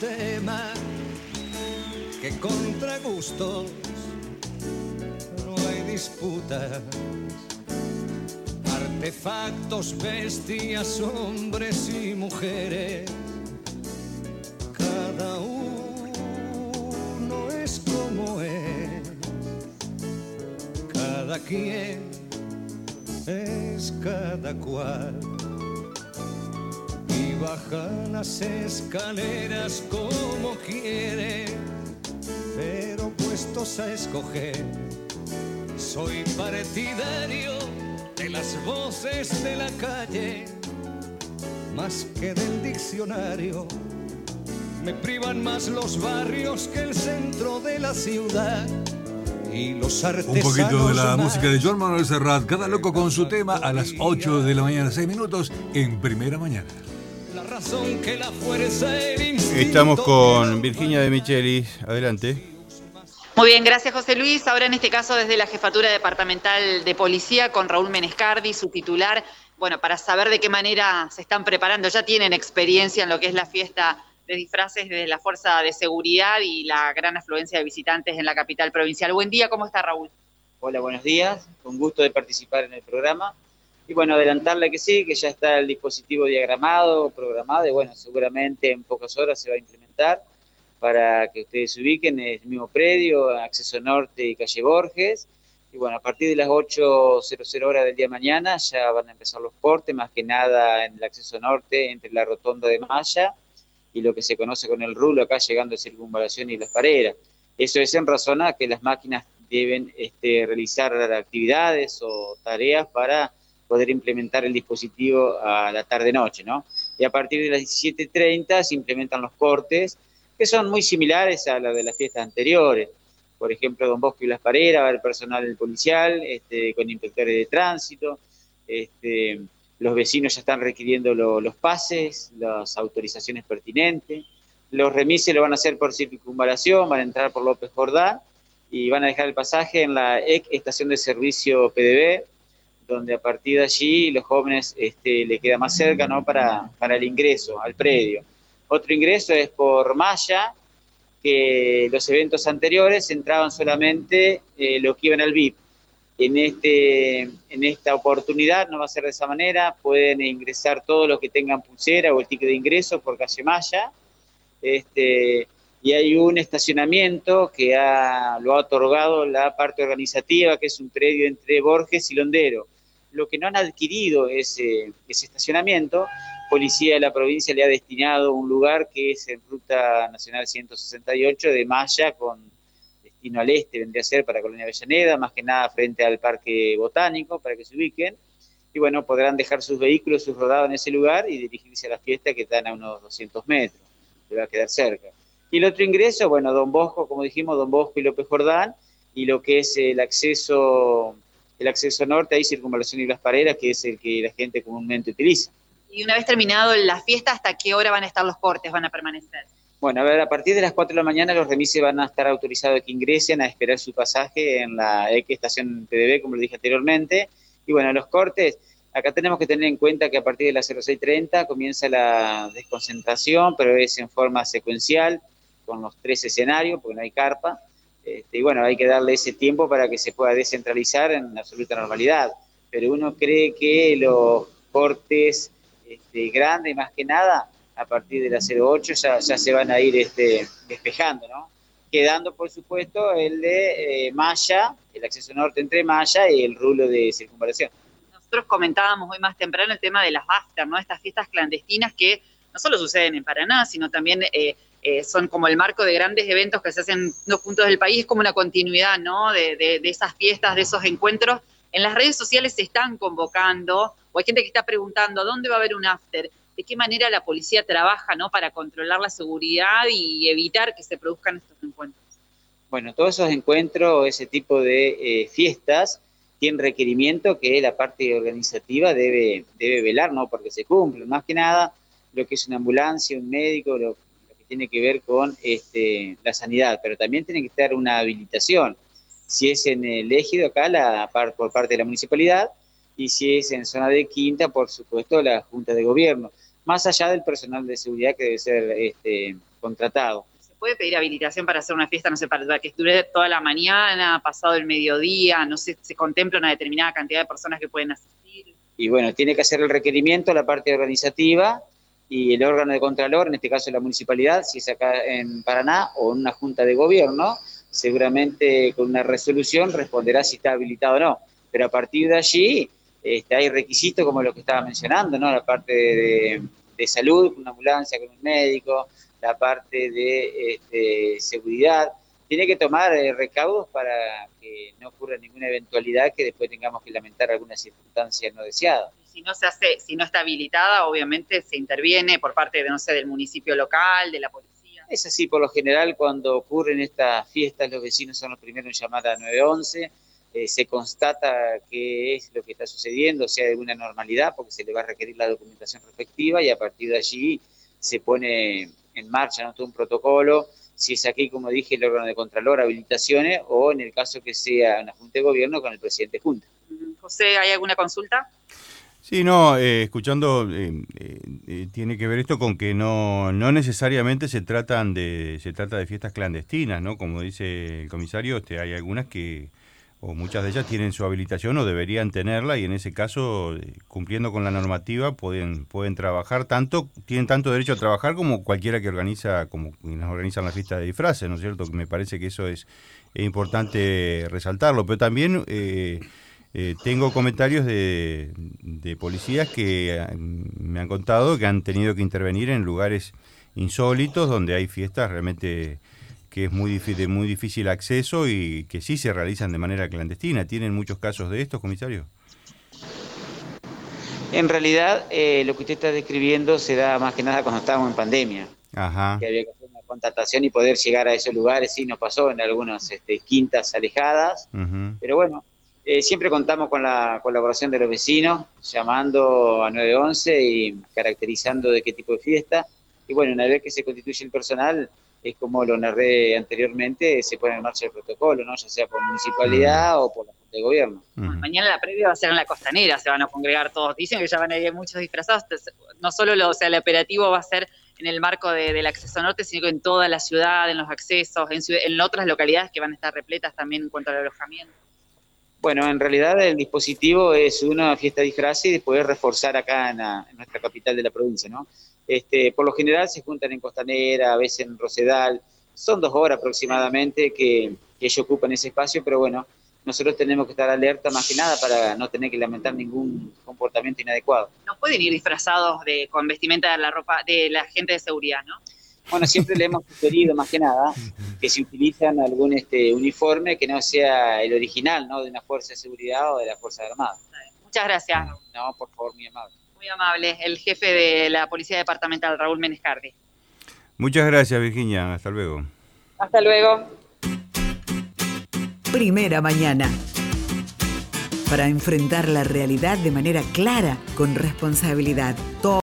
tema que contra gustos no hay disputas. Artefactos, bestias, hombres y mujeres, cada uno es como es, cada quien es cada cual, y baja las escaleras como quiere, pero puestos a escoger, soy partidario de las voces de la calle, más que del diccionario. Me privan más los barrios que el centro de la ciudad. Y los artesanos. Un poquito de la música de Joan Manuel Serrat, cada loco con su tema, a las 8 de la mañana, 6 minutos, en Primera Mañana. La razón que la fuerza, el instinto. Estamos con Virginia de Michelis, adelante. Muy bien, gracias José Luis. Ahora en este caso desde la Jefatura Departamental de Policía con Raúl Menescardi, su titular, bueno, para saber de qué manera se están preparando. Ya tienen experiencia en lo que es la fiesta de disfraces de la Fuerza de Seguridad y la gran afluencia de visitantes en la capital provincial. Buen día, ¿cómo está Raúl? Hola, buenos días, con gusto de participar en el programa. Y bueno, adelantarle que sí, que ya está el dispositivo diagramado, programado, y bueno, seguramente en pocas horas se va a implementar para que ustedes se ubiquen en el mismo predio, Acceso Norte y Calle Borges. Y bueno, a partir de las 8:00 horas del día de mañana ya van a empezar los portes, más que nada en el Acceso Norte, entre la Rotonda de Malla y lo que se conoce con el rulo, acá llegando a Circunvalación y Las Pareras. Eso es en razón a que las máquinas deben realizar actividades o tareas para poder implementar el dispositivo a la tarde-noche, ¿no? Y a partir de las 17:30 se implementan los cortes, que son muy similares a los de las fiestas anteriores. Por ejemplo, Don Bosco y Las Pareras, va el personal policial, con inspectores de tránsito, los vecinos ya están requiriendo los pases, las autorizaciones pertinentes. Los remises lo van a hacer por circunvalación, van a entrar por López Jordán y van a dejar el pasaje en la estación de servicio PDV, donde a partir de allí los jóvenes le queda más cerca, ¿no?, para el ingreso al predio. Otro ingreso es por malla, que los eventos anteriores entraban solamente los que iban al VIP. En esta oportunidad no va a ser de esa manera, pueden ingresar todos los que tengan pulsera o el ticket de ingreso por calle Malla, y hay un estacionamiento que lo ha otorgado la parte organizativa, que es un predio entre Borges y Londero. Lo que no han adquirido ese estacionamiento, Policía de la provincia le ha destinado un lugar que es en Ruta Nacional 168 de Malla, con destino al este, vendría a ser para Colonia Avellaneda, más que nada frente al Parque Botánico, para que se ubiquen. Y bueno, podrán dejar sus vehículos, sus rodados en ese lugar y dirigirse a la fiesta, que están a unos 200 metros, le va a quedar cerca. Y el otro ingreso, bueno, Don Bosco, como dijimos, Don Bosco y López Jordán, y lo que es el acceso norte, ahí Circunvalación y Las Pareras, que es el que la gente comúnmente utiliza. Y una vez terminado la fiesta, ¿hasta qué hora van a estar los cortes, van a permanecer? Bueno, a ver, a partir de las 4 de la mañana los remises van a estar autorizados que ingresen a esperar su pasaje en la estación PDV, como lo dije anteriormente. Y bueno, los cortes, acá tenemos que tener en cuenta que a partir de las 06:30 comienza la desconcentración, pero es en forma secuencial, con los 3 escenarios, porque no hay carpa. Y bueno, hay que darle ese tiempo para que se pueda descentralizar en absoluta normalidad. Pero uno cree que los cortes grandes, más que nada, a partir de las 08 ya se van a ir despejando, ¿no? Quedando, por supuesto, el de Malla, el acceso norte entre Malla y el rulo de circunvalación. Nosotros comentábamos hoy más temprano el tema de las after, ¿no? Estas fiestas clandestinas que no solo suceden en Paraná, sino también son como el marco de grandes eventos que se hacen en dos puntos del país, como una continuidad, ¿no?, de esas fiestas, de esos encuentros. En las redes sociales se están convocando, o hay gente que está preguntando, ¿dónde va a haber un after? ¿De qué manera la policía trabaja, ¿no?, para controlar la seguridad y evitar que se produzcan estos encuentros? Bueno, todos esos encuentros, ese tipo de fiestas, tienen requerimiento que la parte organizativa debe velar, ¿no?, porque se cumplen. Más que nada, lo que es una ambulancia, un médico, lo que tiene que ver con la sanidad, pero también tiene que estar una habilitación. Si es en el ejido acá, por parte de la municipalidad, y si es en zona de Quinta, por supuesto, la Junta de Gobierno. Más allá del personal de seguridad que debe ser contratado. ¿Se puede pedir habilitación para hacer una fiesta, no sé, para que dure toda la mañana, pasado el mediodía? No sé, ¿se contempla una determinada cantidad de personas que pueden asistir? Y bueno, tiene que hacer el requerimiento la parte organizativa y el órgano de contralor, en este caso la municipalidad, si es acá en Paraná o en una junta de gobierno, seguramente con una resolución responderá si está habilitado o no. Pero a partir de allí hay requisitos como los que estaba mencionando, ¿no? La parte de salud, con una ambulancia, con un médico, la parte de seguridad. Tiene que tomar recaudos para que no ocurra ninguna eventualidad que después tengamos que lamentar alguna circunstancia no deseada. Si no se hace, si no está habilitada, obviamente se interviene por parte de, no sé, del municipio local, de la policía. Es así, por lo general, cuando ocurren estas fiestas, los vecinos son los primeros en llamar a 911, se constata qué es lo que está sucediendo, sea de alguna normalidad, porque se le va a requerir la documentación respectiva y a partir de allí se pone en marcha, ¿no?, todo un protocolo. Si es aquí, como dije, el órgano de contralor, habilitaciones, o en el caso que sea una junta de gobierno con el presidente junta. José, ¿hay alguna consulta? Sí, no, escuchando, tiene que ver esto con que no necesariamente se trata de fiestas clandestinas, ¿no? Como dice el comisario, hay algunas que, o muchas de ellas tienen su habilitación o deberían tenerla, y en ese caso, cumpliendo con la normativa, pueden trabajar tienen tanto derecho a trabajar como cualquiera que organiza, como quienes organizan la fiesta de disfraces, ¿no es cierto? Me parece que eso es importante resaltarlo, pero también tengo comentarios de policías que me han contado que han tenido que intervenir en lugares insólitos donde hay fiestas realmente que es muy difícil acceso y que sí se realizan de manera clandestina. ¿Tienen muchos casos de estos, comisario? En realidad, lo que usted está describiendo se da más que nada cuando estábamos en pandemia. Ajá. Que había que hacer una contratación y poder llegar a esos lugares. Sí, nos pasó en algunas quintas alejadas, pero bueno, siempre contamos con la colaboración de los vecinos, llamando a 911 y caracterizando de qué tipo de fiesta. Y bueno, una vez que se constituye el personal, es como lo narré anteriormente, se pone en marcha el protocolo, ¿no? Ya sea por municipalidad o por la Junta de Gobierno. Mañana la previa va a ser en la Costanera, se van a congregar todos. Dicen que ya van a ir muchos disfrazados. No solo el operativo va a ser en el marco del acceso norte, sino que en toda la ciudad, en los accesos, en otras localidades que van a estar repletas también en cuanto al alojamiento. Bueno, en realidad el dispositivo es una fiesta de disfraces y después reforzar acá en nuestra capital de la provincia, ¿no? Por lo general se juntan en Costanera, a veces en Rosedal. Son 2 horas aproximadamente que ellos ocupan ese espacio, pero bueno, nosotros tenemos que estar alerta más que nada para no tener que lamentar ningún comportamiento inadecuado. No pueden ir disfrazados con vestimenta de la ropa de la gente de seguridad, ¿no? Bueno, siempre le hemos sugerido más que nada que si utilizan algún uniforme que no sea el original, ¿no?, de una fuerza de seguridad o de la Fuerza Armada. Muchas gracias. No, por favor, muy amable. Muy amable, el jefe de la Policía Departamental, Raúl Menescardi. Muchas gracias, Virginia. Hasta luego. Hasta luego. Primera mañana. Para enfrentar la realidad de manera clara, con responsabilidad.